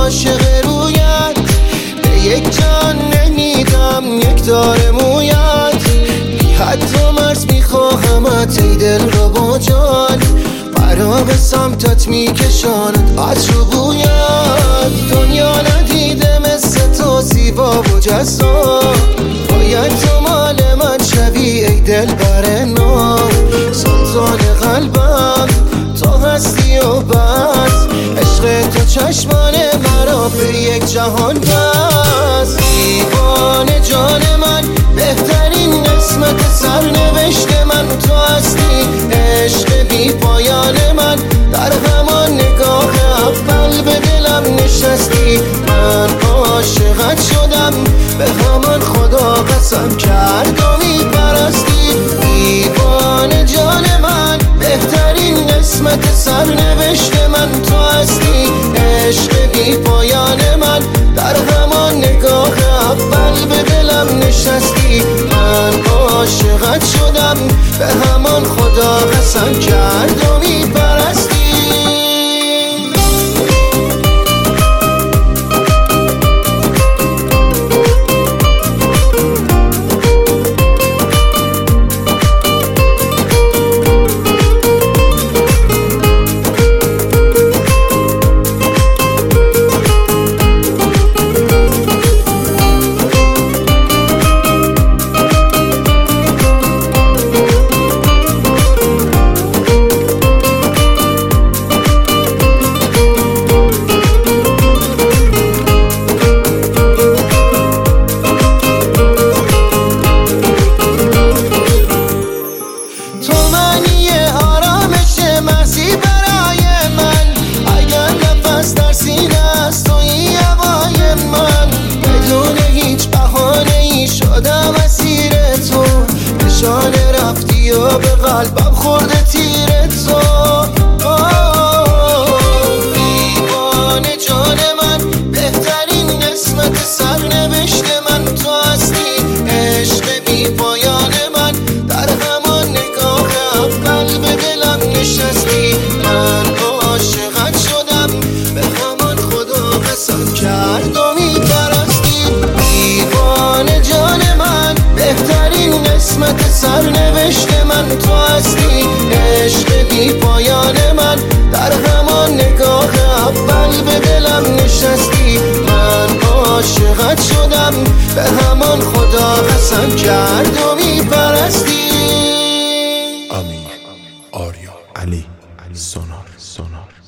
عاشق رویت، به یک جان نمیدم یک دار مویت. بی حد و مرز میخواهمت ای دل رو با جان، مرا به سمتت میکشاند عطر و بویت. دنیا ندیده مثل تو زیبا و جذاب، باید تو مال من شوی ای دل بر نام. سلطان قلبم تو هستی و بس، عشق تو چشمان مرا به یک جهان بس. دیوانه جان من، بهترین قسمت سرنوشت من تو هستی. عشق بی پایان من، در همان نگاه اول به دلم نشستی. من عاشقت شدم، به همان خدا قسم کرد و میپرستی. دیوانه جان من، بهترین قسمت سرنوشت من تو هستی. عشق بی پایان من، در همان نگاه اول به دلم نشستی. من عاشقت شدم، به همان خدا قسم کرد و میپرستی. رفتی و به قلبم خورده تیر تو. دیوانه جان من، بهترین قسمت سرنوشت من تو هستی. عشق بی پایان من، در همان نگاه اول به دلم نشستی. من عاشقت شدم، به همان خدا قسم کرد و میپرستی. دیوانه جان من، بهترین قسمت سرنوشت من تو هستی. عشق بی پایان من، در همان نگاه اول به دلم نشستی. من عاشقت شدم، به همان خدا قسم کرد و میپرستی. امیر آریا علی سونار